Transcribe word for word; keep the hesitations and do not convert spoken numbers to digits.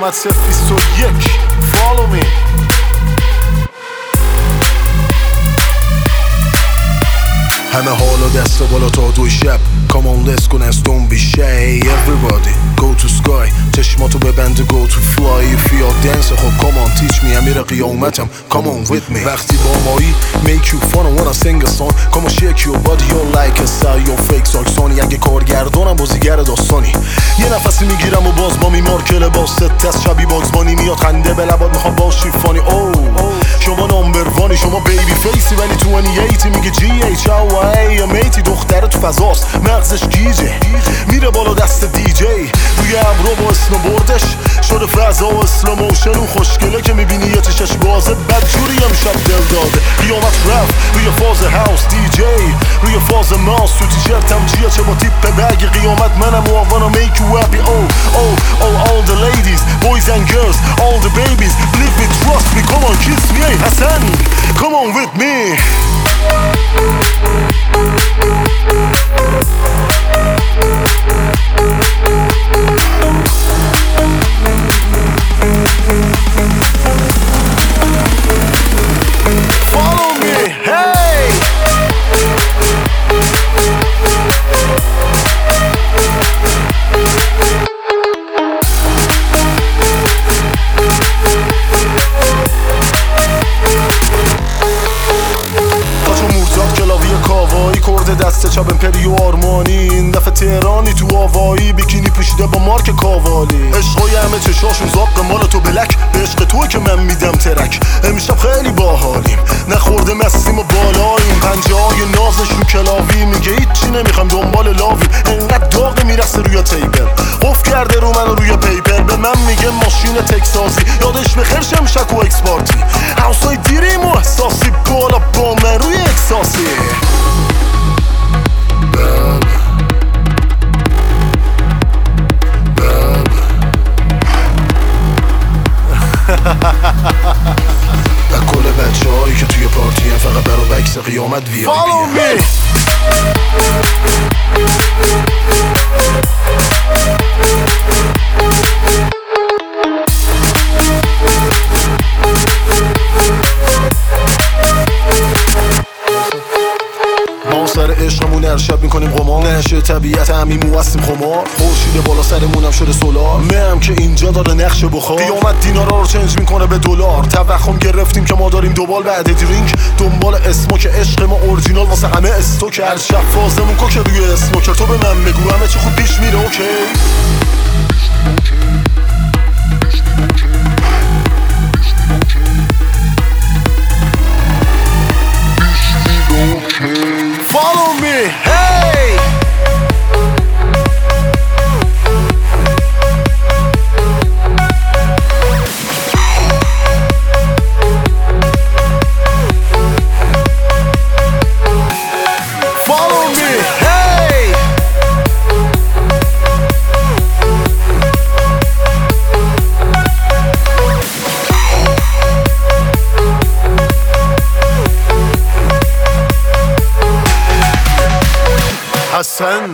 قیامت صفر بیست و یک. Follow me. همه حالا دست بالا تا دو شب. Come on let's go dance don't be shy. Everybody go to sky. چشماتو ببند go to fly. If you're dancing خب come on teach me. امیر قیامتم come on with me. وقتی با مایی make you fun and wanna sing a song. Come on shake your body you're like a star. You're fake ساکسانی. اگه کارگردانم بازیگر داستانی. یه نفسی میگیرم و باز با میمار که لباس تست شبی باگزبانی میاد خنده به لبات میخوام باشی فانی. او شما نامبر وانی شما بیبی فیسی ولی تو هشتاد میگه جی ایچ او ای میتی دختره تو فضاست مغزش گیجه میره بالا دست دی جی روی ابرو با اسنوبوردش شده فضا و اسلو موشن اون خوشگله که میبینی یه چشش بازه بدجوری امشب دل داده قیامت رفت روی فاز هاوس دی جی روی فاز ماس تو تیشرتم جیه چه با تیپ بگ قیامت منم و I wanna make you happy oh oh oh all the ladies boys and girls all the babies believe me trust me come on kiss me hey Hassan come on with me. Follow me, hey. کاوایی کرده دست چپ امپریو آرمانی این دفعه تهرانی تو آوایی بیکینی پوشیده با مارک کاوالی عشقای همه چشاشون زاق مال تو بلک به عشق توی که من میدم ترک امشب خیلی باحالیم نخورده مستیم و بالاییم پنجه های نازش رو کلاوی میگه هیچی نمیخوام دنبال لاویم انقدر داغ میرسه روی تیبل قف کرده رو من روی پیپر به من میگه ماشین تکسازی یادش بخیر شمشک و اکس پارتی هاوسای دیریم و احساسی بالا با من روی اکساسی و کل بچه هایی که توی پارتی هم فقط برا بکس قیامت وی آی پی سر عشقمون هر شب میکنیم قمار نشه طبیعت همیمو هستیم خمار خورشید بالا سرمونم شده سولار مهم که اینجا داره نقش بخار قیامت دینارا رو چنج میکنه به دلار توخم گرفتیم که ما داریم دوبال بعد درینک دنبال اسموک عشق ما اورجینال واسه همه استوک هر شب فازمون کو که روی اسموکر تو به من بگو همه چی خوب پیش میره اوکی Follow me, hey! Follow me, hey! Hassan